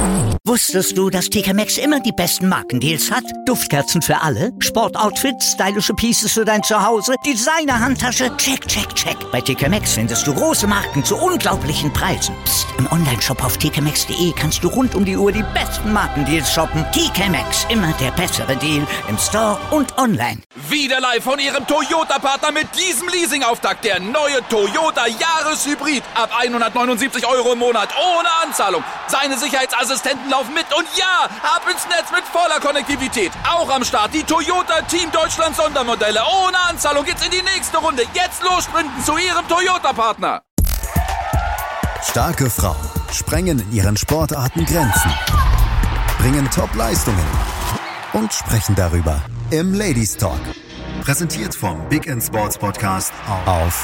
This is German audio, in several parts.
Wusstest du, dass TK Maxx immer die besten Markendeals hat? Duftkerzen für alle, Sportoutfits, stylische Pieces für dein Zuhause, Designer-Handtasche, check, check, check. Bei TK Maxx findest du große Marken zu unglaublichen Preisen. Psst. Im Onlineshop auf tkmaxx.de kannst du rund um die Uhr die besten Markendeals shoppen. TK Maxx, immer der bessere Deal im Store und online. Wieder live von Ihrem Toyota-Partner mit diesem Leasing-Auftakt. Der neue Toyota Jahreshybrid. Ab 179 € im Monat. Ohne Anzahlung. Seine Sicherheitsassistenten laufen mit. Und ja, ab ins Netz mit voller Konnektivität. Auch am Start die Toyota Team Deutschland Sondermodelle. Ohne Anzahlung geht's in die nächste Runde. Jetzt los sprinten zu Ihrem Toyota-Partner. Starke Frauen sprengen in ihren Sportarten Grenzen, bringen Top-Leistungen und sprechen darüber im Ladies Talk. Präsentiert vom Big N Sports Podcast auf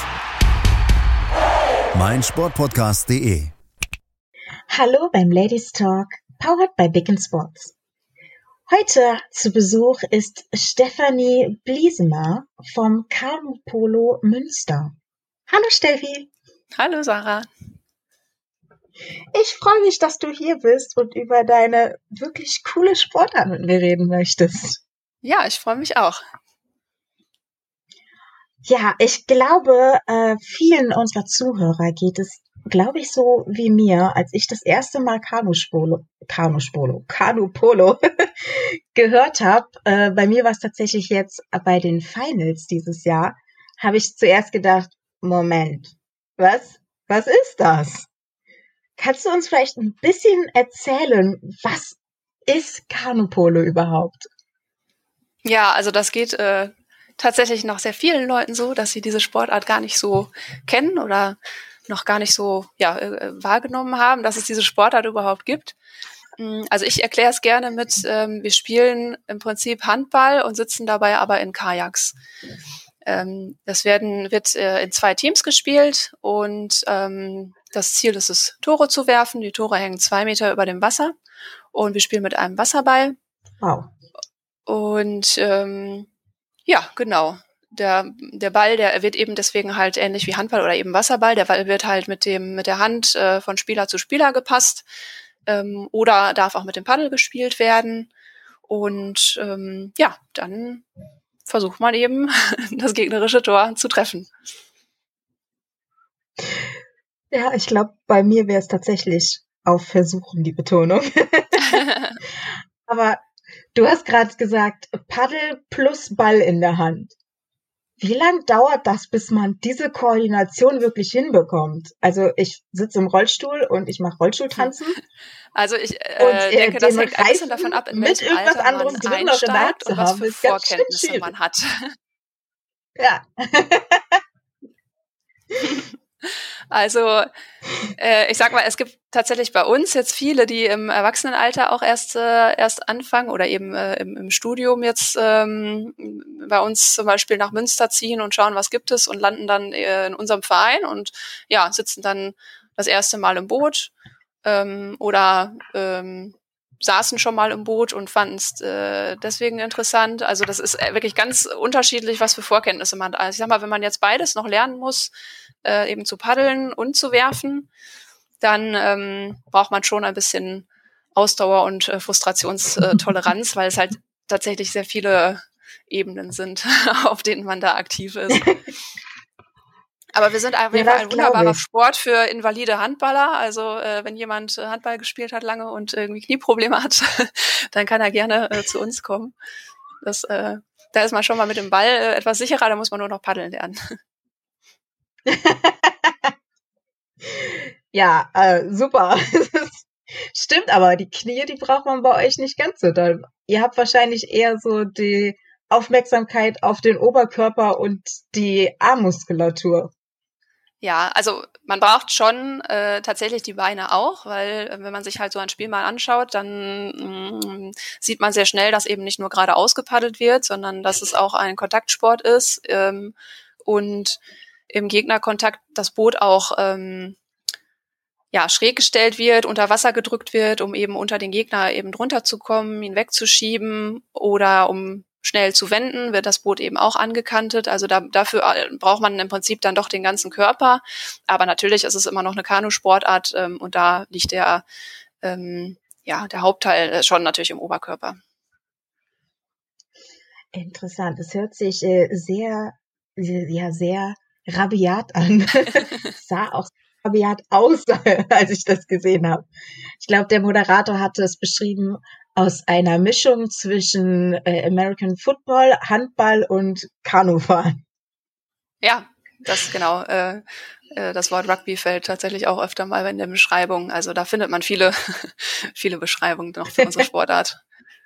meinsportpodcast.de. Hallo beim Ladies Talk, powered by Big N Sports. Heute zu Besuch ist Stefanie Bliesemer vom Kanu-Polo Münster. Hallo Steffi. Hallo Sarah. Ich freue mich, dass du hier bist und über deine wirklich coole Sportart mit mir reden möchtest. Ja, ich freue mich auch. Ja, ich glaube, vielen unserer Zuhörer geht es, glaube ich, so wie mir, als ich das erste Mal Kanu-Polo gehört habe. Bei mir war es tatsächlich jetzt bei den Finals dieses Jahr, habe ich zuerst gedacht, Moment, was ist das? Kannst du uns vielleicht ein bisschen erzählen, was ist Kanu-Polo überhaupt? Ja, also das geht tatsächlich noch sehr vielen Leuten so, dass sie diese Sportart gar nicht so kennen oder noch gar nicht so wahrgenommen haben, dass es diese Sportart überhaupt gibt. Also ich erkläre es gerne mit, wir spielen im Prinzip Handball und sitzen dabei aber in Kajaks. Das wird in 2 Teams gespielt und das Ziel ist es, Tore zu werfen. Die Tore hängen 2 Meter über dem Wasser und wir spielen mit einem Wasserball. Wow. Und ja, genau. Der Ball, der wird eben deswegen halt ähnlich wie Handball oder eben Wasserball. Der Ball wird halt mit der Hand von Spieler zu Spieler gepasst oder darf auch mit dem Paddel gespielt werden. Und ja, dann versucht man eben, das gegnerische Tor zu treffen. Ja, ich glaube, bei mir wäre es tatsächlich auf Versuchen die Betonung. Aber du hast gerade gesagt, Paddel plus Ball in der Hand. Wie lang dauert das, bis man diese Koordination wirklich hinbekommt? Also ich sitze im Rollstuhl und ich mache Rollstuhltanzen. Also ich denke, das hängt ein bisschen davon ab, in mit welchem irgendwas Alter anderem man drin noch einsteigt zu und was haben, für ist ganz schön Vorkenntnisse schwierig. man hat. Ja. Also ich sag mal, es gibt tatsächlich bei uns jetzt viele, die im Erwachsenenalter auch erst anfangen oder eben im Studium jetzt bei uns zum Beispiel nach Münster ziehen und schauen, was gibt es und landen dann in unserem Verein und ja, sitzen dann das erste Mal im Boot oder saßen schon mal im Boot und fanden es deswegen interessant. Also das ist wirklich ganz unterschiedlich, was für Vorkenntnisse man hat. Also ich sag mal, wenn man jetzt beides noch lernen muss, eben zu paddeln und zu werfen, dann braucht man schon ein bisschen Ausdauer und Frustrationstoleranz, weil es halt tatsächlich sehr viele Ebenen sind, auf denen man da aktiv ist. Aber wir sind auf jeden Fall ein wunderbarer Sport für invalide Handballer. Also wenn jemand Handball gespielt hat lange und irgendwie Knieprobleme hat, dann kann er gerne zu uns kommen. Da ist man schon mal mit dem Ball etwas sicherer, da muss man nur noch paddeln lernen. Ja, super. Stimmt, aber die Knie, die braucht man bei euch nicht ganz so doll. Ihr habt wahrscheinlich eher so die Aufmerksamkeit auf den Oberkörper und die Armmuskulatur. Ja, also man braucht schon tatsächlich die Beine auch, weil wenn man sich halt so ein Spiel mal anschaut, dann sieht man sehr schnell, dass eben nicht nur gerade ausgepaddelt wird, sondern dass es auch ein Kontaktsport ist und im Gegnerkontakt das Boot auch schräg gestellt wird, unter Wasser gedrückt wird, um eben unter den Gegner eben drunter zu kommen, ihn wegzuschieben oder um schnell zu wenden, wird das Boot eben auch angekantet. Also dafür braucht man im Prinzip dann doch den ganzen Körper. Aber natürlich ist es immer noch eine Kanusportart und da liegt der der Hauptteil schon natürlich im Oberkörper. Interessant. Es hört sich sehr rabiat an. Sah auch rabiat aus, als ich das gesehen habe. Ich glaube, der Moderator hatte es beschrieben aus einer Mischung zwischen American Football, Handball und Kanufahren. Ja, das genau. Das Wort Rugby fällt tatsächlich auch öfter mal in der Beschreibung. Also da findet man viele Beschreibungen noch für unsere Sportart.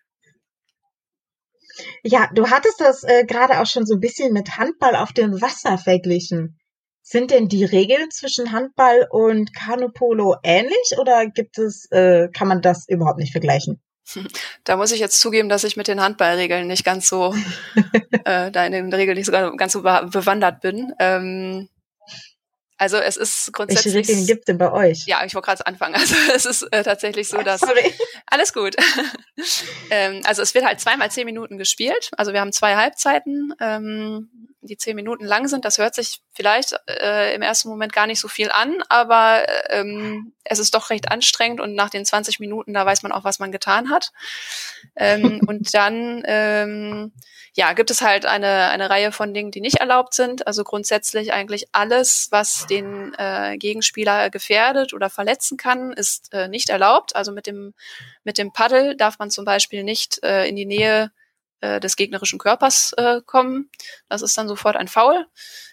Ja, du hattest das gerade auch schon so ein bisschen mit Handball auf dem Wasser verglichen. Sind denn die Regeln zwischen Handball und Kanupolo ähnlich oder kann man das überhaupt nicht vergleichen? Da muss ich jetzt zugeben, dass ich mit den Handballregeln nicht ganz so, da in den Regeln nicht so ganz so bewandert bin. Also es ist grundsätzlich... Welche Regeln gibt es denn bei euch? Ja, ich wollte gerade anfangen. Also es ist tatsächlich so, dass... Sorry. Alles gut. Also es wird halt 2 mal 10 Minuten gespielt. Also wir haben 2 Halbzeiten, die 10 Minuten lang sind. Das hört sich vielleicht im ersten Moment gar nicht so viel an, aber es ist doch recht anstrengend und nach den 20 Minuten, da weiß man auch, was man getan hat. Und dann gibt es halt eine Reihe von Dingen, die nicht erlaubt sind. Also grundsätzlich eigentlich alles, was den Gegenspieler gefährdet oder verletzen kann, ist nicht erlaubt. Also mit dem Paddel darf man zum Beispiel nicht in die Nähe des gegnerischen Körpers kommen. Das ist dann sofort ein Foul.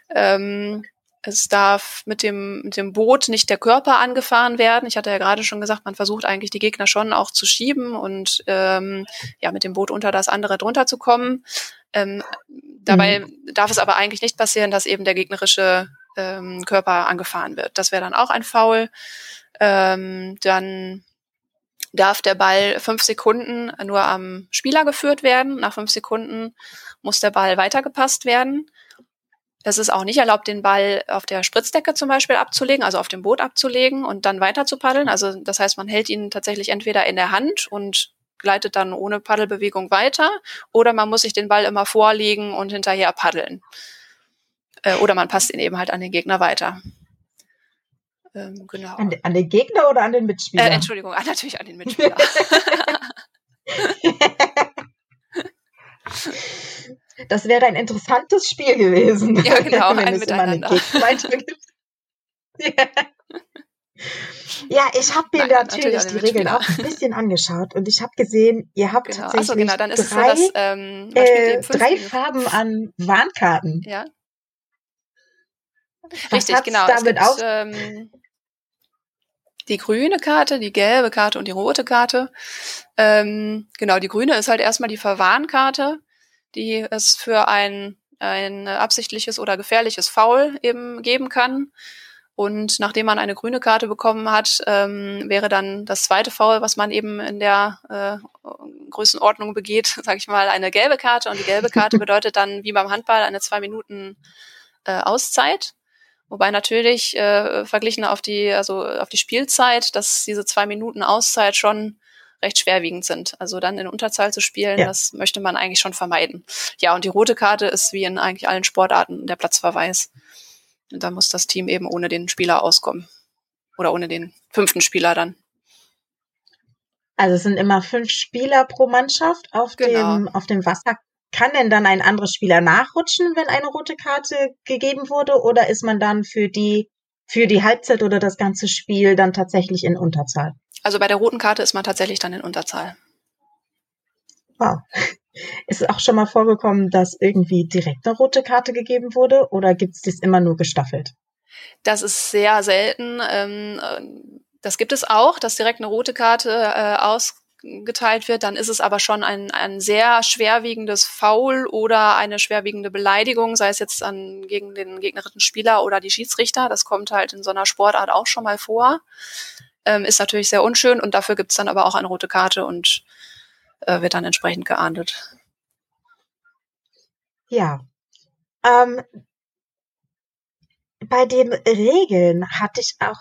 Es darf mit dem Boot nicht der Körper angefahren werden. Ich hatte ja gerade schon gesagt, man versucht eigentlich die Gegner schon auch zu schieben und mit dem Boot unter das andere drunter zu kommen. Dabei darf es aber eigentlich nicht passieren, dass eben der gegnerische Körper angefahren wird. Das wäre dann auch ein Foul. Dann darf der Ball 5 Sekunden nur am Spieler geführt werden. Nach 5 Sekunden muss der Ball weitergepasst werden. Es ist auch nicht erlaubt, den Ball auf der Spritzdecke zum Beispiel abzulegen, also auf dem Boot abzulegen und dann weiter zu paddeln. Also das heißt, man hält ihn tatsächlich entweder in der Hand und gleitet dann ohne Paddelbewegung weiter, oder man muss sich den Ball immer vorlegen und hinterher paddeln. Oder man passt ihn eben halt an den Gegner weiter. Genau. An den Gegner oder an den Mitspieler? Entschuldigung, natürlich an den Mitspieler. Das wäre ein interessantes Spiel gewesen. Ja, genau, wenn ein es immer einen Miteinander. Gegner gibt. Ja, ich habe mir natürlich die Regeln auch ein bisschen angeschaut und ich habe gesehen, ihr habt tatsächlich dann ist es so, dass, 3 Farben an Warnkarten. Ja. Was Richtig, hat's genau. damit Es gibt die grüne Karte, die gelbe Karte und die rote Karte. Genau, die grüne ist halt erstmal die Verwarnkarte, die es für ein absichtliches oder gefährliches Foul eben geben kann. Und nachdem man eine grüne Karte bekommen hat, wäre dann das zweite Foul, was man eben in der Größenordnung begeht, sage ich mal, eine gelbe Karte. Und die gelbe Karte bedeutet dann, wie beim Handball, eine 2 Minuten Auszeit. Wobei natürlich verglichen auf die Spielzeit, dass diese 2 Minuten Auszeit schon recht schwerwiegend sind. Also dann in Unterzahl zu spielen, Das möchte man eigentlich schon vermeiden. Ja, und die rote Karte ist wie in eigentlich allen Sportarten der Platzverweis. Und da muss das Team eben ohne den Spieler auskommen. Oder ohne den 5. Spieler dann. Also es sind immer 5 Spieler pro Mannschaft auf dem Wasser. Kann denn dann ein anderer Spieler nachrutschen, wenn eine rote Karte gegeben wurde? Oder ist man dann für die Halbzeit oder das ganze Spiel dann tatsächlich in Unterzahl? Also bei der roten Karte ist man tatsächlich dann in Unterzahl. Wow. Ist es auch schon mal vorgekommen, dass irgendwie direkt eine rote Karte gegeben wurde? Oder gibt es das immer nur gestaffelt? Das ist sehr selten. Das gibt es auch, dass direkt eine rote Karte ausgeteilt wird. Dann ist es aber schon ein sehr schwerwiegendes Foul oder eine schwerwiegende Beleidigung, sei es jetzt gegen den gegnerischen Spieler oder die Schiedsrichter. Das kommt halt in so einer Sportart auch schon mal vor. Ist natürlich sehr unschön und dafür gibt es dann aber auch eine rote Karte und wird dann entsprechend geahndet. Ja. Bei den Regeln hatte ich auch...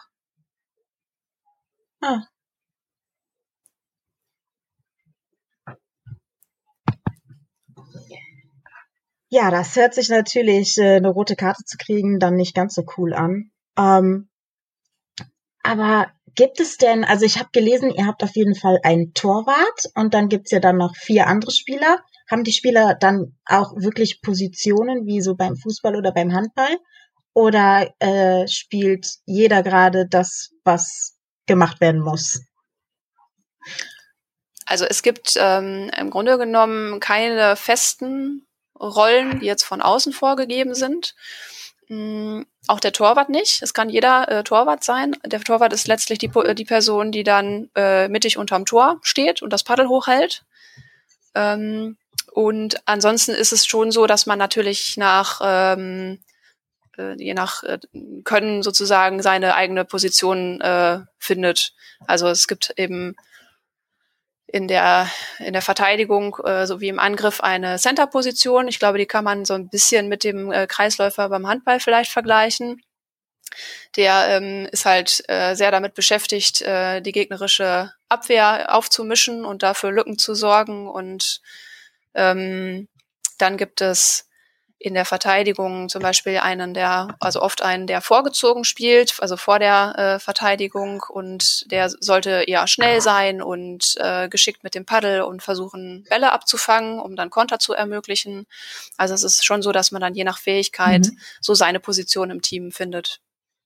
Ja, das hört sich natürlich, eine rote Karte zu kriegen, dann nicht ganz so cool an. Aber Gibt es denn, also ich habe gelesen, ihr habt auf jeden Fall einen Torwart und dann gibt's ja dann noch 4 andere Spieler. Haben die Spieler dann auch wirklich Positionen wie so beim Fußball oder beim Handball? Oder spielt jeder gerade das, was gemacht werden muss? Also es gibt im Grunde genommen keine festen Rollen, die jetzt von außen vorgegeben sind. Auch der Torwart nicht. Es kann jeder Torwart sein. Der Torwart ist letztlich die Person, die dann mittig unterm Tor steht und das Paddel hochhält. Und ansonsten ist es schon so, dass man natürlich je nach Können sozusagen seine eigene Position findet. Also es gibt eben in der Verteidigung sowie im Angriff eine Center-Position. Ich glaube, die kann man so ein bisschen mit dem Kreisläufer beim Handball vielleicht vergleichen. Der ist halt sehr damit beschäftigt, die gegnerische Abwehr aufzumischen und dafür Lücken zu sorgen. Und dann gibt es in der Verteidigung zum Beispiel oft einen, der vorgezogen spielt, also vor der Verteidigung, und der sollte eher schnell sein und geschickt mit dem Paddel und versuchen, Bälle abzufangen, um dann Konter zu ermöglichen. Also es ist schon so, dass man dann je nach Fähigkeit so seine Position im Team findet.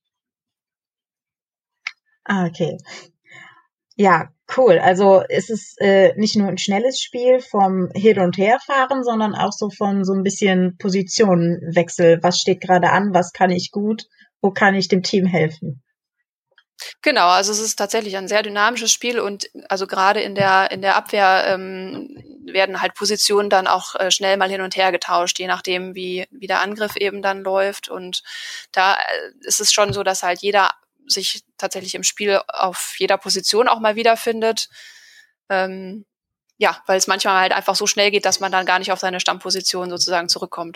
Okay. Ja, cool. Also es ist nicht nur ein schnelles Spiel vom Hin- und Herfahren, sondern auch so von so ein bisschen Positionenwechsel. Was steht gerade an? Was kann ich gut? Wo kann ich dem Team helfen? Genau, also es ist tatsächlich ein sehr dynamisches Spiel und also gerade in der Abwehr werden halt Positionen dann auch schnell mal hin und her getauscht, je nachdem, wie der Angriff eben dann läuft. Und da ist es schon so, dass halt jeder sich tatsächlich im Spiel auf jeder Position auch mal wiederfindet. Weil es manchmal halt einfach so schnell geht, dass man dann gar nicht auf seine Stammposition sozusagen zurückkommt.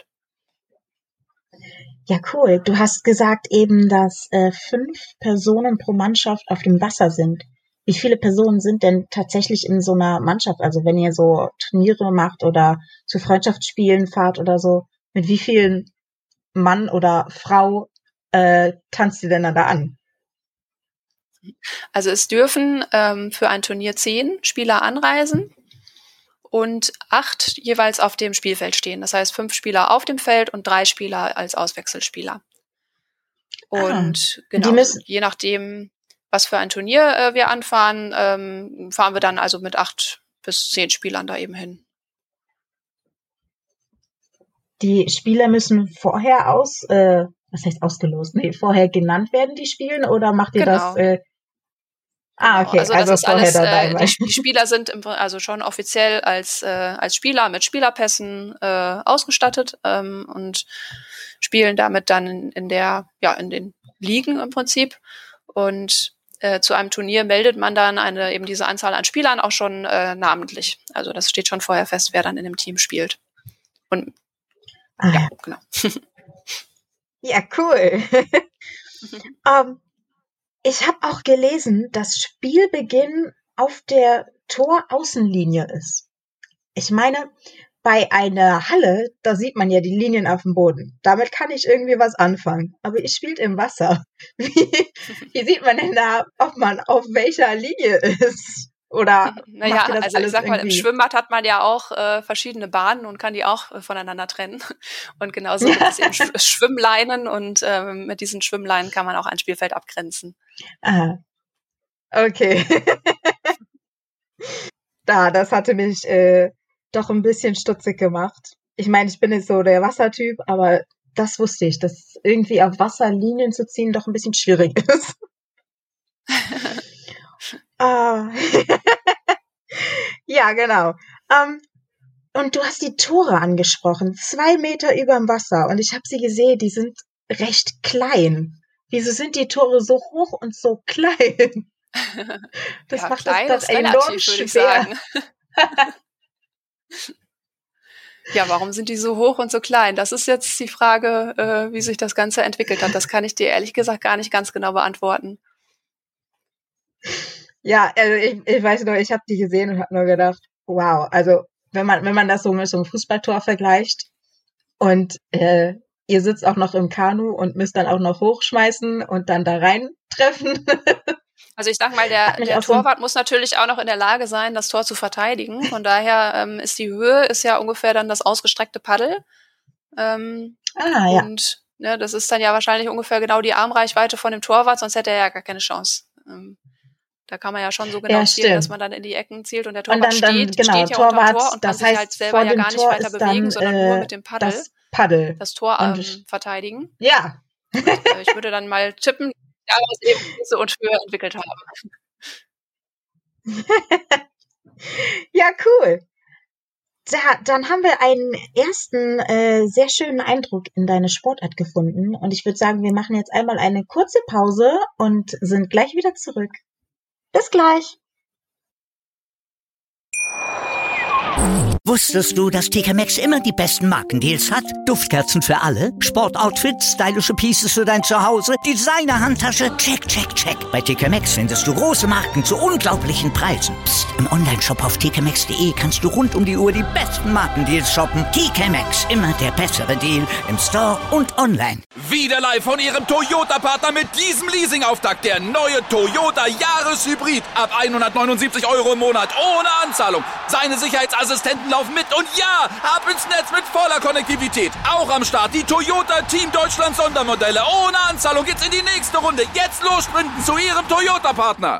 Ja, cool. Du hast gesagt eben, dass 5 Personen pro Mannschaft auf dem Wasser sind. Wie viele Personen sind denn tatsächlich in so einer Mannschaft? Also wenn ihr so Turniere macht oder zu Freundschaftsspielen fahrt oder so, mit wie vielen Mann oder Frau tanzt ihr denn da an? Also es dürfen für ein Turnier 10 Spieler anreisen und 8 jeweils auf dem Spielfeld stehen. Das heißt 5 Spieler auf dem Feld und 3 Spieler als Auswechselspieler. Und genau, je nachdem, was für ein Turnier wir anfahren, fahren wir dann also mit 8 bis 10 Spielern da eben hin. Die Spieler müssen vorher vorher genannt werden, die spielen, oder macht ihr Genau. das? Okay. Also das ist alles, die Spieler sind also schon offiziell als Spieler mit Spielerpässen ausgestattet und spielen damit dann in den Ligen im Prinzip. Und zu einem Turnier meldet man dann eben diese Anzahl an Spielern auch schon namentlich. Also das steht schon vorher fest, wer dann in dem Team spielt. Und ja, genau. Ja, cool. Ich habe auch gelesen, dass Spielbeginn auf der Toraußenlinie ist. Ich meine, bei einer Halle, da sieht man ja die Linien auf dem Boden. Damit kann ich irgendwie was anfangen. Aber ihr spielt im Wasser. Wie sieht man denn da, ob man auf welcher Linie ist? Oder naja, also ich sag mal, im Schwimmbad hat man ja auch verschiedene Bahnen und kann die auch voneinander trennen. Und genauso gibt es eben Schwimmleinen und mit diesen Schwimmleinen kann man auch ein Spielfeld abgrenzen. Aha. Okay. Das hatte mich doch ein bisschen stutzig gemacht. Ich meine, ich bin jetzt so der Wassertyp, aber das wusste ich, dass irgendwie auf Wasser Linien zu ziehen doch ein bisschen schwierig ist. Ja, genau. Und du hast die Tore angesprochen. 2 Meter überm Wasser. Und ich habe sie gesehen, die sind recht klein. Wieso sind die Tore so hoch und so klein? Das macht klein das doch ist enorm relativ, schwer. würde ich sagen. Ja, warum sind die so hoch und so klein? Das ist jetzt die Frage, wie sich das Ganze entwickelt hat. Das kann ich dir ehrlich gesagt gar nicht ganz genau beantworten. Ja, also ich weiß nur, ich habe die gesehen und habe nur gedacht, wow, also wenn man das so mit so einem Fußballtor vergleicht und ihr sitzt auch noch im Kanu und müsst dann auch noch hochschmeißen und dann da rein treffen, Also ich sag mal, Hat mich der auch so Torwart muss natürlich auch noch in der Lage sein, das Tor zu verteidigen. Von daher ist die Höhe ist ja ungefähr dann das ausgestreckte Paddel. ja. Und ne, das ist dann ja wahrscheinlich ungefähr genau die Armreichweite von dem Torwart, sonst hätte er ja gar keine Chance. Da kann man ja schon so genau Ja, zielen, dass stimmt. man dann in die Ecken zielt und der Und Torwart genau, steht ja unterm Torwart, Tor und kann das sich halt heißt, selber vor ja dem gar nicht Tor weiter ist bewegen, dann sondern nur mit dem Paddel das Paddel. das Tor Und verteidigen. ja, Und ich würde dann mal tippen, daraus eben Größe und Höhe entwickelt haben. ja, cool. Dann haben wir einen ersten sehr schönen Eindruck in deine Sportart gefunden. Und ich würde sagen, wir machen jetzt einmal eine kurze Pause und sind gleich wieder zurück. Bis gleich. Wusstest du, dass TK Maxx immer die besten Markendeals hat? Duftkerzen für alle, Sportoutfits, stylische Pieces für dein Zuhause, Designer-Handtasche, check, check, check. Bei TK Maxx findest du große Marken zu unglaublichen Preisen. Psst. Im Onlineshop auf tkmaxx.de kannst du rund um die Uhr die besten Markendeals shoppen. TK Maxx, immer der bessere Deal im Store und online. Wieder live von Ihrem Toyota-Partner mit diesem Leasing-Auftakt. Der neue Toyota Jahreshybrid. Ab 179 Euro im Monat. Ohne Anzahlung. Seine Sicherheitsassistenten laufen mit. Und ja, ab ins Netz mit voller Konnektivität. Auch am Start die Toyota Team Deutschland Sondermodelle. Ohne Anzahlung geht's in die nächste Runde. Jetzt los sprinten zu Ihrem Toyota-Partner.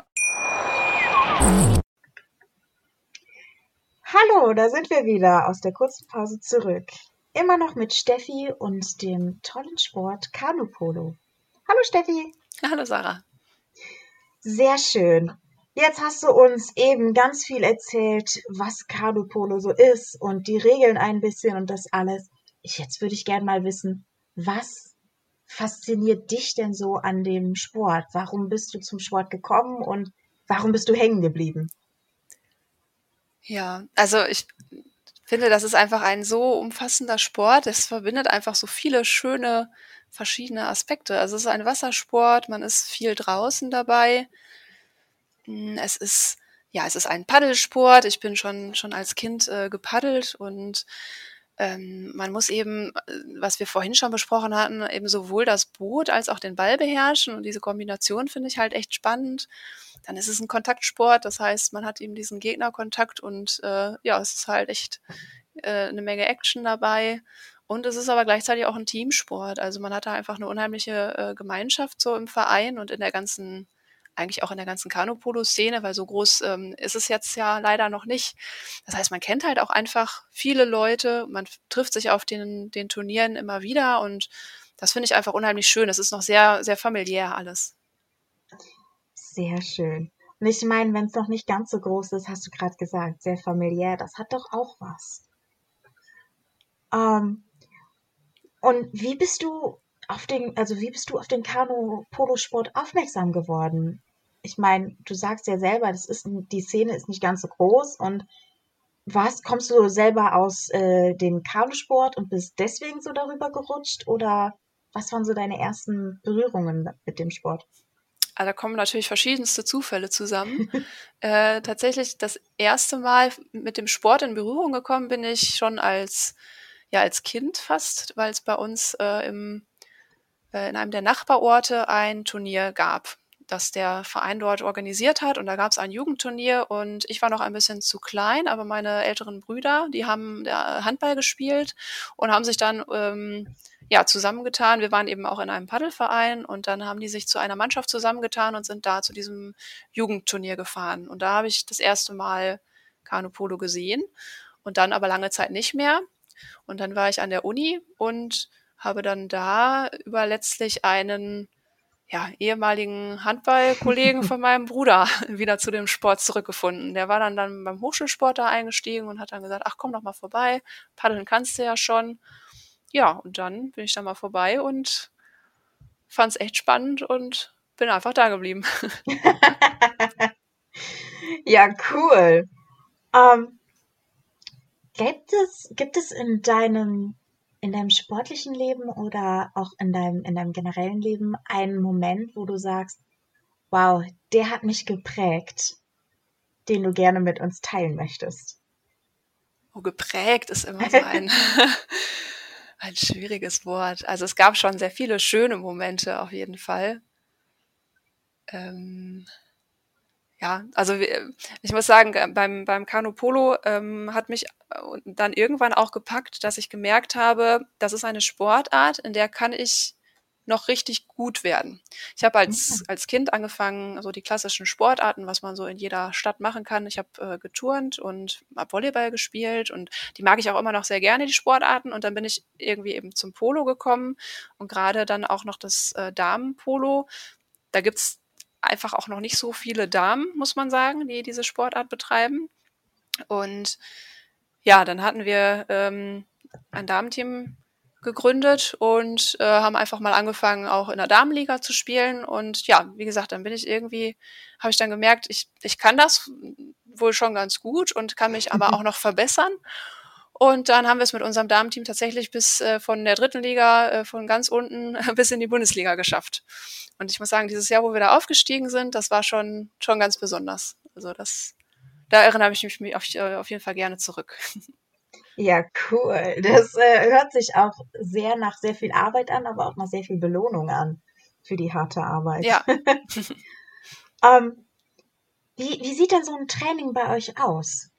Hallo, da sind wir wieder aus der kurzen Pause zurück. Immer noch mit Steffi und dem tollen Sport Kanupolo. Hallo Steffi. Hallo Sarah. Sehr schön. Jetzt hast du uns eben ganz viel erzählt, was Kanupolo so ist und die Regeln ein bisschen und das alles. Jetzt würde ich gerne mal wissen, was fasziniert dich denn so an dem Sport? Warum bist du zum Sport gekommen und warum bist du hängen geblieben? Ja, also ich finde, das ist einfach ein so umfassender Sport. Es verbindet einfach so viele schöne verschiedene Aspekte. Also es ist ein Wassersport, man ist viel draußen dabei. Es ist ein Paddelsport. Ich bin schon als Kind gepaddelt und man muss eben, was wir vorhin schon besprochen hatten, eben sowohl das Boot als auch den Ball beherrschen und diese Kombination finde ich halt echt spannend. Dann ist es ein Kontaktsport, das heißt, man hat eben diesen Gegnerkontakt und es ist halt echt eine Menge Action dabei. Und es ist aber gleichzeitig auch ein Teamsport. Also man hat da einfach eine unheimliche Gemeinschaft so im Verein und eigentlich auch in der ganzen Kanupolo-Szene, weil so groß ist es jetzt ja leider noch nicht. Das heißt, man kennt halt auch einfach viele Leute, man trifft sich auf den Turnieren immer wieder und das finde ich einfach unheimlich schön. Es ist noch sehr, sehr familiär alles. Sehr schön. Und ich meine, wenn es noch nicht ganz so groß ist, hast du gerade gesagt, sehr familiär, das hat doch auch was. Und wie bist du auf den Kanu-Polo-Sport aufmerksam geworden? Ich meine, du sagst ja selber, die Szene ist nicht ganz so groß und kommst du selber aus dem Kanusport und bist deswegen so darüber gerutscht oder was waren so deine ersten Berührungen mit dem Sport? Also da kommen natürlich verschiedenste Zufälle zusammen. Tatsächlich das erste Mal mit dem Sport in Berührung gekommen bin ich schon als Kind fast, weil es bei uns in einem der Nachbarorte ein Turnier gab, das der Verein dort organisiert hat. Und da gab es ein Jugendturnier und ich war noch ein bisschen zu klein, aber meine älteren Brüder, die haben Handball gespielt und haben sich dann zusammengetan. Wir waren eben auch in einem Paddelverein und dann haben die sich zu einer Mannschaft zusammengetan und sind da zu diesem Jugendturnier gefahren. Und da habe ich das erste Mal Kanupolo gesehen und dann aber lange Zeit nicht mehr. Und dann war ich an der Uni und habe dann da über letztlich einen ehemaligen Handballkollegen von meinem Bruder wieder zu dem Sport zurückgefunden. Der war dann beim Hochschulsport da eingestiegen und hat dann gesagt, ach komm doch mal vorbei, paddeln kannst du ja schon. Ja, und dann bin ich da mal vorbei und fand es echt spannend und bin einfach da geblieben. Ja, cool. Gibt es in deinem sportlichen Leben oder auch in deinem generellen Leben einen Moment, wo du sagst, wow, der hat mich geprägt, den du gerne mit uns teilen möchtest? Oh, geprägt ist immer so ein schwieriges Wort. Also es gab schon sehr viele schöne Momente auf jeden Fall. Ja, also ich muss sagen, beim Kanu Polo hat mich dann irgendwann auch gepackt, dass ich gemerkt habe, das ist eine Sportart, in der kann ich noch richtig gut werden. Ich habe als Kind angefangen, so die klassischen Sportarten, was man so in jeder Stadt machen kann. Ich habe geturnt und habe Volleyball gespielt und die mag ich auch immer noch sehr gerne, die Sportarten. Und dann bin ich irgendwie eben zum Polo gekommen und gerade dann auch noch das Damenpolo. Da gibt's einfach auch noch nicht so viele Damen, muss man sagen, die diese Sportart betreiben. Und ja, dann hatten wir ein Damenteam gegründet und haben einfach mal angefangen, auch in der Damenliga zu spielen. Und ja, wie gesagt, dann habe ich dann gemerkt, ich kann das wohl schon ganz gut und kann mich aber auch noch verbessern. Und dann haben wir es mit unserem Damenteam tatsächlich bis von der dritten Liga, von ganz unten bis in die Bundesliga geschafft. Und ich muss sagen, dieses Jahr, wo wir da aufgestiegen sind, das war schon ganz besonders. Also da erinnere ich mich auf jeden Fall gerne zurück. Ja, cool. Das hört sich auch sehr nach sehr viel Arbeit an, aber auch nach sehr viel Belohnung an für die harte Arbeit. Ja. Wie sieht denn so ein Training bei euch aus?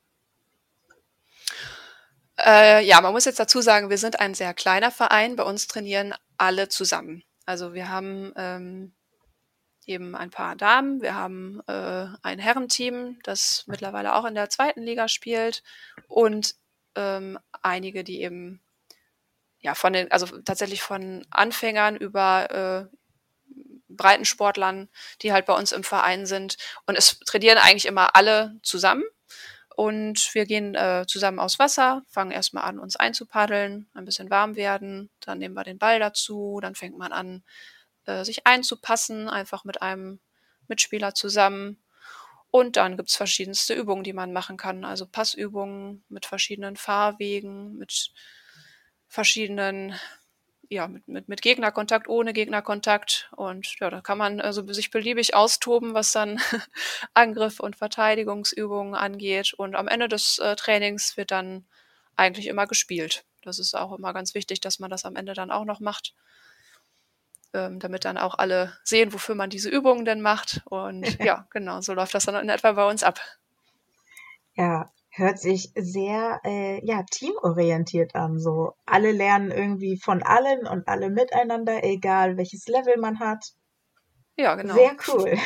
Ja, man muss jetzt dazu sagen, wir sind ein sehr kleiner Verein. Bei uns trainieren alle zusammen. Also wir haben eben ein paar Damen, wir haben ein Herrenteam, das mittlerweile auch in der zweiten Liga spielt und einige, die eben ja also tatsächlich von Anfängern über Breitensportlern, die halt bei uns im Verein sind. Und es trainieren eigentlich immer alle zusammen. Und wir gehen zusammen aufs Wasser, fangen erstmal an, uns einzupaddeln, ein bisschen warm werden, dann nehmen wir den Ball dazu, dann fängt man an, sich einzupassen, einfach mit einem Mitspieler zusammen. Und dann gibt's verschiedenste Übungen, die man machen kann. Also Passübungen mit verschiedenen Fahrwegen, mit verschiedenen, ja, mit Gegnerkontakt, ohne Gegnerkontakt. Und ja, da kann man also sich beliebig austoben, was dann Angriff und Verteidigungsübungen angeht. Und am Ende des Trainings wird dann eigentlich immer gespielt. Das ist auch immer ganz wichtig, dass man das am Ende dann auch noch macht, damit dann auch alle sehen, wofür man diese Übungen denn macht. Und ja, genau, so läuft das dann in etwa bei uns ab. Ja, hört sich sehr ja, teamorientiert an. So alle lernen irgendwie von allen und alle miteinander, egal welches Level man hat. Ja, genau. Sehr cool.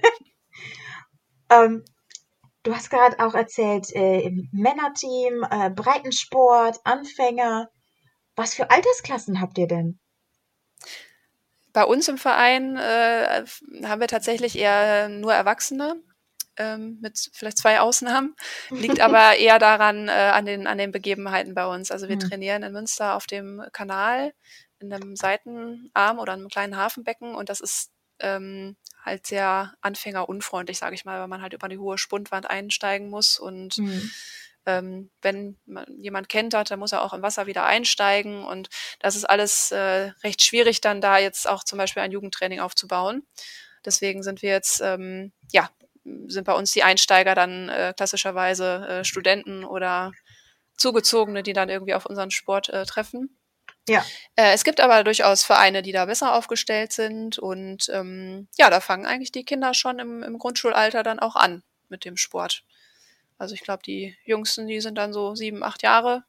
Du hast gerade auch erzählt, Männerteam, Breitensport, Anfänger. Was für Altersklassen habt ihr denn? Bei uns im Verein haben wir tatsächlich eher nur Erwachsene, mit vielleicht 2 Ausnahmen. Liegt aber eher daran, an den Begebenheiten bei uns. Also wir trainieren in Münster auf dem Kanal in einem Seitenarm oder einem kleinen Hafenbecken und das ist halt sehr anfängerunfreundlich, sage ich mal, weil man halt über die hohe Spundwand einsteigen muss und wenn man jemand kentert, dann muss er auch im Wasser wieder einsteigen und das ist alles recht schwierig, dann da jetzt auch zum Beispiel ein Jugendtraining aufzubauen. Deswegen sind wir jetzt, sind bei uns die Einsteiger dann klassischerweise Studenten oder Zugezogene, die dann irgendwie auf unseren Sport treffen. Ja. Es gibt aber durchaus Vereine, die da besser aufgestellt sind und ja, da fangen eigentlich die Kinder schon im Grundschulalter dann auch an mit dem Sport. Also ich glaube, die Jüngsten, die sind dann so 7, 8 Jahre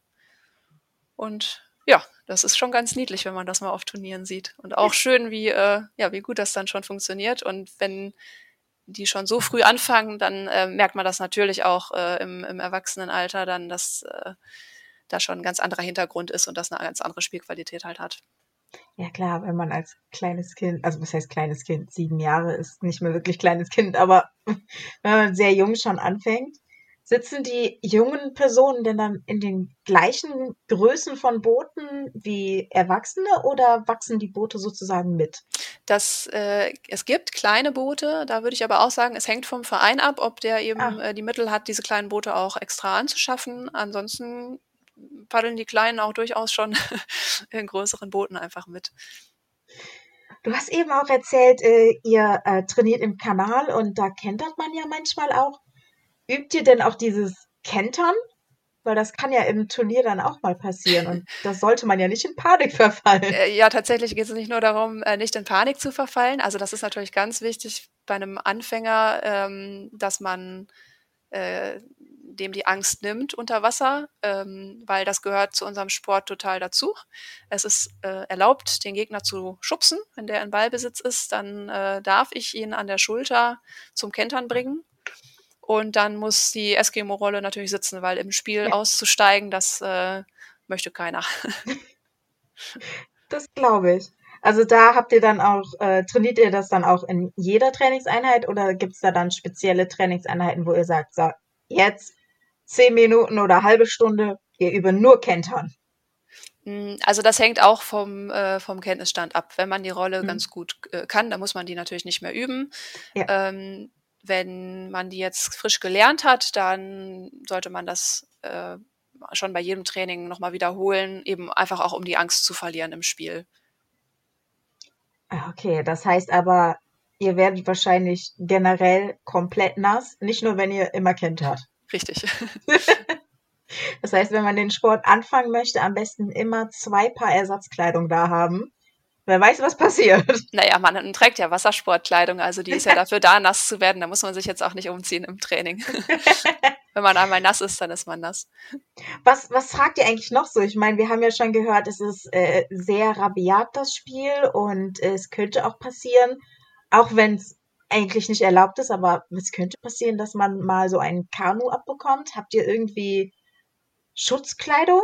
und ja, das ist schon ganz niedlich, wenn man das mal auf Turnieren sieht. Und auch schön, wie gut das dann schon funktioniert. Und wenn die schon so früh anfangen, dann merkt man das natürlich auch im Erwachsenenalter dann, dass da schon ein ganz anderer Hintergrund ist und das eine ganz andere Spielqualität halt hat. Ja klar, wenn man als kleines Kind, also was heißt kleines Kind, 7 Jahre ist nicht mehr wirklich kleines Kind, aber wenn man sehr jung schon anfängt, sitzen die jungen Personen denn dann in den gleichen Größen von Booten wie Erwachsene oder wachsen die Boote sozusagen mit? Es gibt kleine Boote, da würde ich aber auch sagen, es hängt vom Verein ab, ob der eben die Mittel hat, diese kleinen Boote auch extra anzuschaffen. Ansonsten paddeln die Kleinen auch durchaus schon in größeren Booten einfach mit. Du hast eben auch erzählt, ihr trainiert im Kanal und da kentert man ja manchmal auch. Übt ihr denn auch dieses Kentern? Weil das kann ja im Turnier dann auch mal passieren und das sollte man ja nicht in Panik verfallen. Ja, tatsächlich geht es nicht nur darum, nicht in Panik zu verfallen. Also das ist natürlich ganz wichtig bei einem Anfänger, dass man dem die Angst nimmt unter Wasser, weil das gehört zu unserem Sport total dazu. Es ist erlaubt, den Gegner zu schubsen. Wenn der in Ballbesitz ist, dann darf ich ihn an der Schulter zum Kentern bringen. Und dann muss die Eskimo-Rolle natürlich sitzen, weil im Spiel Ja, auszusteigen, das möchte keiner. das glaube ich. Also da habt ihr dann auch, trainiert ihr das dann auch in jeder Trainingseinheit oder gibt's da dann spezielle Trainingseinheiten, wo ihr sagt, so, jetzt 10 Minuten oder halbe Stunde, wir üben nur Kentern. Also das hängt auch vom Kenntnisstand ab. Wenn man die Rolle Hm. ganz gut kann, dann muss man die natürlich nicht mehr üben. Ja. Wenn man die jetzt frisch gelernt hat, dann sollte man das schon bei jedem Training nochmal wiederholen, eben einfach auch, um die Angst zu verlieren im Spiel. Ah, okay, das heißt aber, ihr werdet wahrscheinlich generell komplett nass, nicht nur wenn ihr immer kentert. Richtig. Das heißt, wenn man den Sport anfangen möchte, am besten immer 2 Paar Ersatzkleidung da haben. Wer weiß, was passiert. Naja, man trägt ja Wassersportkleidung, also die ist ja dafür da, nass zu werden. Da muss man sich jetzt auch nicht umziehen im Training. Wenn man einmal nass ist, dann ist man nass. Was fragt ihr eigentlich noch so? Ich meine, wir haben ja schon gehört, es ist sehr rabiat, das Spiel, und es könnte auch passieren, auch wenn es eigentlich nicht erlaubt ist, aber es könnte passieren, dass man mal so ein Kanu abbekommt. Habt ihr irgendwie Schutzkleidung?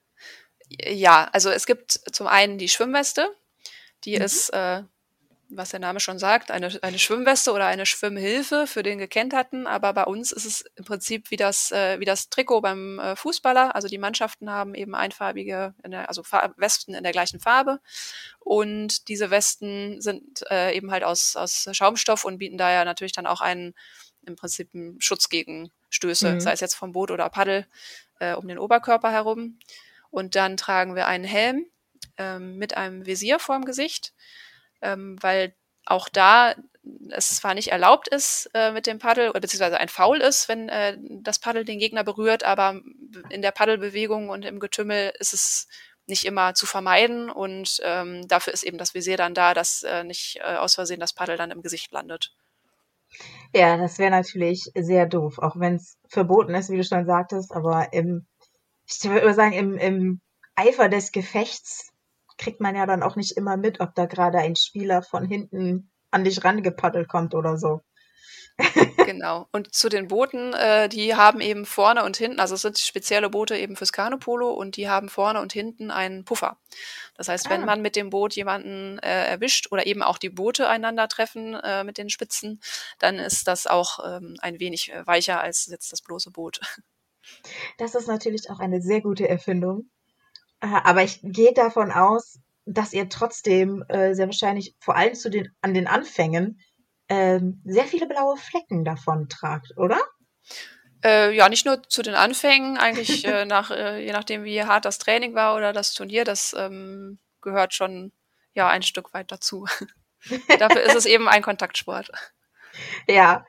Ja, also es gibt zum einen die Schwimmweste, die Mhm. ist, was der Name schon sagt, eine Schwimmweste oder eine Schwimmhilfe für den Gekenterten, aber bei uns ist es im Prinzip wie das Trikot beim Fußballer. Also die Mannschaften haben eben einfarbige, Westen in der gleichen Farbe, und diese Westen sind eben halt aus Schaumstoff und bieten daher natürlich dann auch im Prinzip einen Schutz gegen Stöße, sei Mhm. es jetzt vom Boot oder Paddel, um den Oberkörper herum. Und dann tragen wir einen Helm mit einem Visier vorm Gesicht, weil auch da es zwar nicht erlaubt ist mit dem Paddel, oder beziehungsweise ein Foul ist, wenn das Paddel den Gegner berührt, aber in der Paddelbewegung und im Getümmel ist es nicht immer zu vermeiden, und dafür ist eben das Visier dann da, dass nicht aus Versehen das Paddel dann im Gesicht landet. Ja, das wäre natürlich sehr doof, auch wenn es verboten ist, wie du schon sagtest, aber ich würde sagen, im Eifer des Gefechts kriegt man ja dann auch nicht immer mit, ob da gerade ein Spieler von hinten an dich rangepaddelt kommt oder so. Genau. Und zu den Booten, die haben eben vorne und hinten, also es sind spezielle Boote eben fürs Kanupolo, und die haben vorne und hinten einen Puffer. Das heißt, wenn Ah, man mit dem Boot jemanden erwischt oder eben auch die Boote einander treffen mit den Spitzen, dann ist das auch ein wenig weicher als jetzt das bloße Boot. das ist natürlich auch eine sehr gute Erfindung. Aber ich gehe davon aus, dass ihr trotzdem sehr wahrscheinlich vor allem an den Anfängen sehr viele blaue Flecken davon tragt, oder? Ja, nicht nur zu den Anfängen, eigentlich je nachdem, wie hart das Training war oder das Turnier, das gehört schon ja ein Stück weit dazu. Dafür ist es eben ein Kontaktsport. Ja.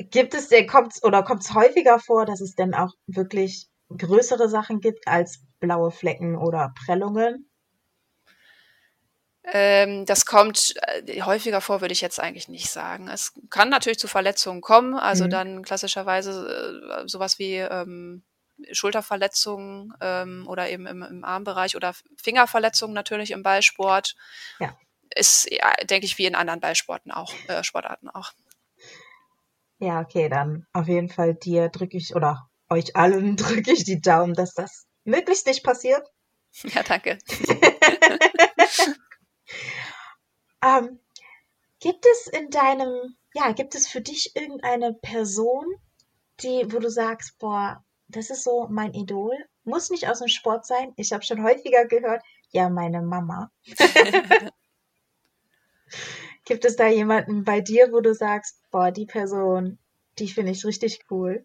Kommt's häufiger vor, dass es denn auch wirklich größere Sachen gibt als blaue Flecken oder Prellungen? Das kommt häufiger vor, würde ich jetzt eigentlich nicht sagen. Es kann natürlich zu Verletzungen kommen, also Mhm. dann klassischerweise sowas wie Schulterverletzungen oder eben im Armbereich oder Fingerverletzungen natürlich im Ballsport. Ja. Ist, ja, denke ich, wie in anderen Ballsporten auch, Sportarten auch. Ja, okay, dann auf jeden Fall dir drücke ich oder euch allen drücke ich die Daumen, dass das möglichst nicht passiert. Ja, danke. Ähm, gibt es für dich irgendeine Person, wo du sagst, boah, das ist so mein Idol? Muss nicht aus dem Sport sein. Ich habe schon häufiger gehört, ja, meine Mama. Gibt es da jemanden bei dir, wo du sagst, boah, die Person, die finde ich richtig cool?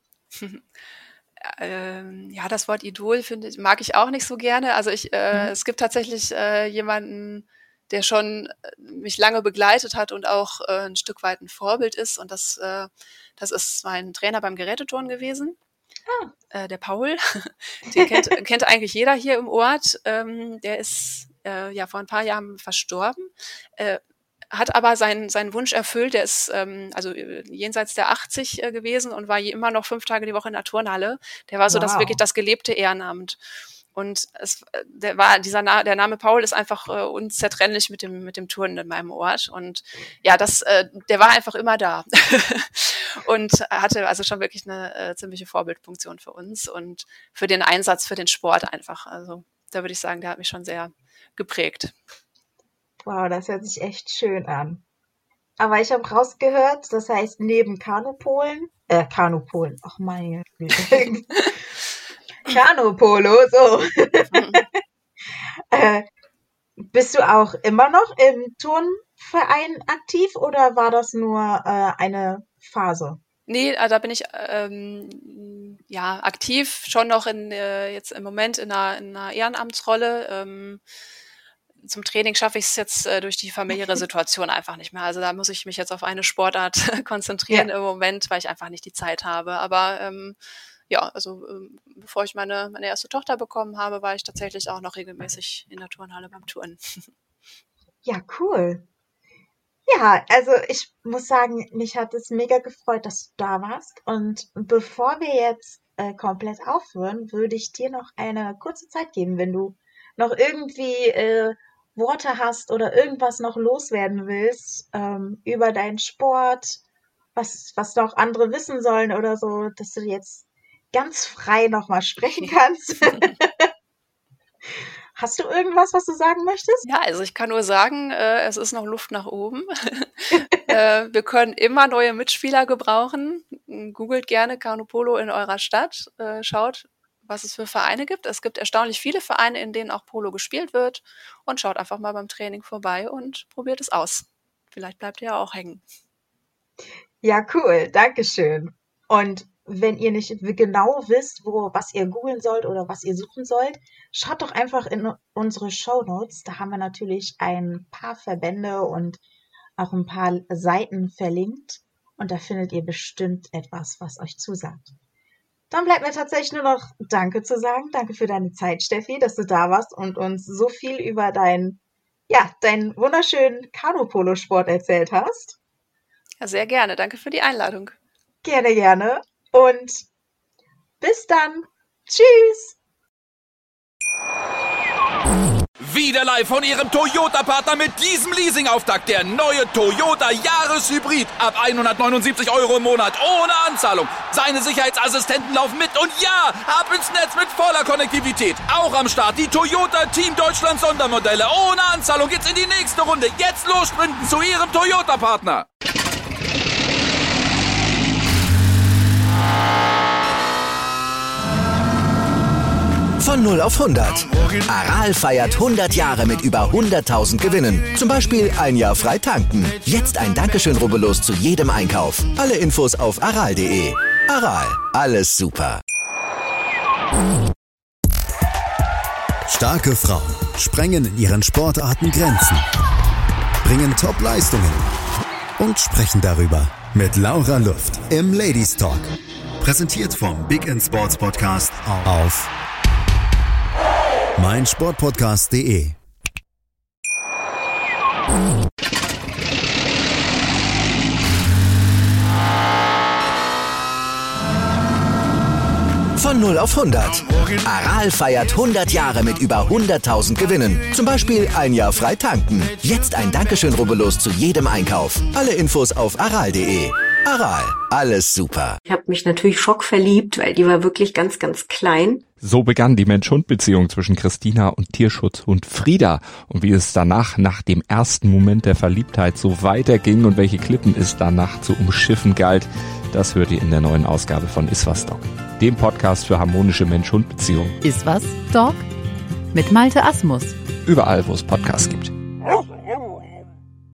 Ja, das Wort Idol mag ich auch nicht so gerne. Also Mhm. es gibt tatsächlich jemanden, der schon mich lange begleitet hat und auch ein Stück weit ein Vorbild ist. Und das ist mein Trainer beim Geräteturnen gewesen. Der Paul, den kennt eigentlich jeder hier im Ort. Der ist vor ein paar Jahren verstorben. Hat aber seinen Wunsch erfüllt. Der ist jenseits der 80 gewesen und war immer noch 5 Tage die Woche in der Turnhalle. Der war so wirklich das gelebte Ehrenamt. Und der Name Paul ist einfach unzertrennlich mit dem Turnen in meinem Ort. Und ja, der war einfach immer da und hatte also schon wirklich eine ziemliche Vorbildfunktion für uns und für den Einsatz für den Sport einfach. Also da würde ich sagen, der hat mich schon sehr geprägt. Wow, das hört sich echt schön an. Aber ich habe rausgehört, das heißt neben Kanupolen, ach meine Güte. Kanupolo, so. Bist du auch immer noch im Turnverein aktiv oder war das nur eine Phase? Nee, da bin ich aktiv, schon noch jetzt im Moment in einer Ehrenamtsrolle. Zum Training schaffe ich es jetzt durch die familiäre Situation einfach nicht mehr. Also da muss ich mich jetzt auf eine Sportart konzentrieren im Moment, weil ich einfach nicht die Zeit habe. Aber bevor ich meine erste Tochter bekommen habe, war ich tatsächlich auch noch regelmäßig in der Turnhalle beim Turnen. Ja, cool. Ja, also ich muss sagen, mich hat es mega gefreut, dass du da warst. Und bevor wir jetzt komplett aufhören, würde ich dir noch eine kurze Zeit geben, wenn du noch irgendwie Worte hast oder irgendwas noch loswerden willst über deinen Sport, was noch andere wissen sollen oder so, dass du jetzt ganz frei nochmal sprechen kannst. Hast du irgendwas, was du sagen möchtest? Ja, also ich kann nur sagen, es ist noch Luft nach oben. Wir können immer neue Mitspieler gebrauchen. Googelt gerne Kanupolo in eurer Stadt. Schaut, was es für Vereine gibt. Es gibt erstaunlich viele Vereine, in denen auch Polo gespielt wird. Und schaut einfach mal beim Training vorbei und probiert es aus. Vielleicht bleibt ihr ja auch hängen. Ja, cool. Dankeschön. Und wenn ihr nicht genau wisst, was ihr googeln sollt oder was ihr suchen sollt, schaut doch einfach in unsere Shownotes. Da haben wir natürlich ein paar Verbände und auch ein paar Seiten verlinkt. Und da findet ihr bestimmt etwas, was euch zusagt. Dann bleibt mir tatsächlich nur noch Danke zu sagen. Danke für deine Zeit, Steffi, dass du da warst und uns so viel über deinen wunderschönen Kanupolo-Sport erzählt hast. Ja, sehr gerne. Danke für die Einladung. Gerne, gerne. Und bis dann. Tschüss. Wieder live von Ihrem Toyota-Partner mit diesem Leasing-Auftakt. Der neue Toyota Jahreshybrid. Ab 179 € im Monat. Ohne Anzahlung. Seine Sicherheitsassistenten laufen mit. Und ja, ab ins Netz mit voller Konnektivität. Auch am Start die Toyota Team Deutschland Sondermodelle. Ohne Anzahlung geht's in die nächste Runde. Jetzt los sprinten zu Ihrem Toyota-Partner. Von 0 auf 100. Aral feiert 100 Jahre mit über 100.000 Gewinnen. Zum Beispiel ein Jahr frei tanken. Jetzt ein Dankeschön, rubbellos zu jedem Einkauf. Alle Infos auf aral.de. Aral, alles super. Starke Frauen sprengen in ihren Sportarten Grenzen, bringen Top-Leistungen und sprechen darüber mit Laura Luft im Ladies Talk. Präsentiert vom Big in Sports Podcast auf meinsportpodcast.de. Von 0 auf 100. Aral feiert 100 Jahre mit über 100.000 Gewinnen. Zum Beispiel ein Jahr frei tanken. Jetzt ein Dankeschön, rubbellos zu jedem Einkauf. Alle Infos auf aral.de. Aral, alles super. Ich habe mich natürlich schockverliebt, weil die war wirklich ganz, ganz klein. So begann die Mensch-Hund-Beziehung zwischen Christina und Tierschutzhund Frieda. Und wie es danach, nach dem ersten Moment der Verliebtheit, so weiterging und welche Klippen es danach zu umschiffen galt, das hört ihr in der neuen Ausgabe von Iswas Dog, dem Podcast für harmonische Mensch-Hund-Beziehungen. Iswas Dog mit Malte Asmus. Überall, wo es Podcasts gibt.